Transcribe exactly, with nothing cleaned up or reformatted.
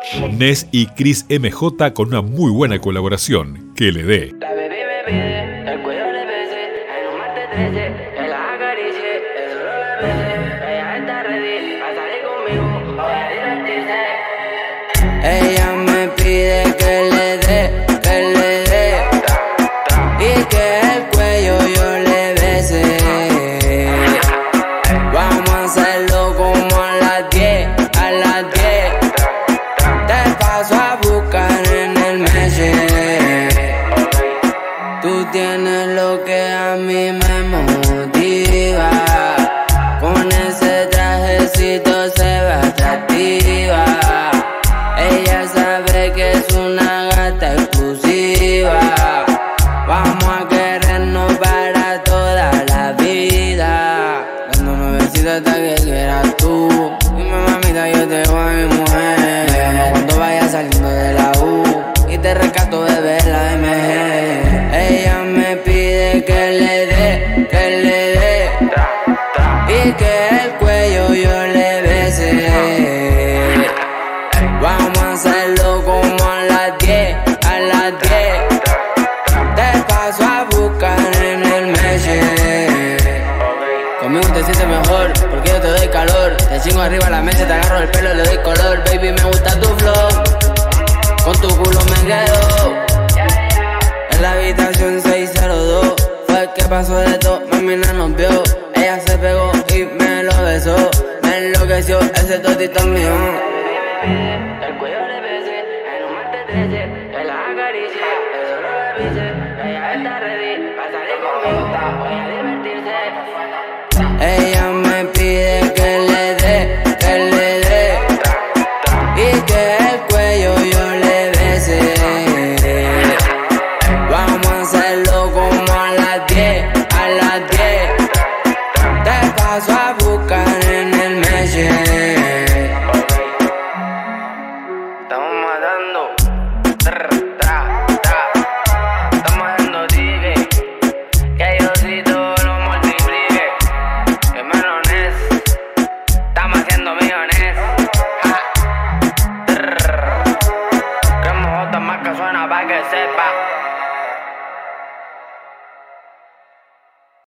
Ness y Chris M J con una muy buena colaboración, Que le dé. La baby me pide, el cuello le bese, en un martes trece, que la acaricie, eso no la bese, ella está ready, a salir conmigo, voy a divertirse. Ella me pide que le dé, que le dé, y que el cuello yo le bese. Vamos a hacerlo como a las diez, a las diez. Te paso a buscar en el Messenger. Tú tienes lo que a mí me motiva. Con ese trajecito se ve atractiva. Ella sabe que es una gata exclusiva. Vamos a querernos para toda la vida. Dando nuevecita hasta que quieras tú. Dime mamita, yo te voy a mi mujer. Me llamo cuando vaya saliendo de la U y te rescato de ver la M G. Ella me pide que le dé, que le dé, y que el cuello yo le bese. Vamos a hacerlo como a las diez, a las diez. Te paso a buscar en el Messenger. Conmigo te sientes mejor, porque yo te doy calor. Te chingo arriba la mesa, te agarro el pelo, le doy color. Baby, me gusta tu flow, con tu culo me quedo. En la habitación seis cero dos, fue el que pasó de todo, mami no nos vio. Ella se pegó y me lo besó, me enloqueció, ese totito es mío. El cuello le bese, en un martes trece, que la acaricie, eso no la avise. Ella está ready, para salir conmigo, voy a divertirse. Ella me pide que le dé, que le dé, y que el cuello yo le bese. Vamos a hacerlo como a las diez, a las diez. Te paso a buscar en el Messenger. Estamos matando.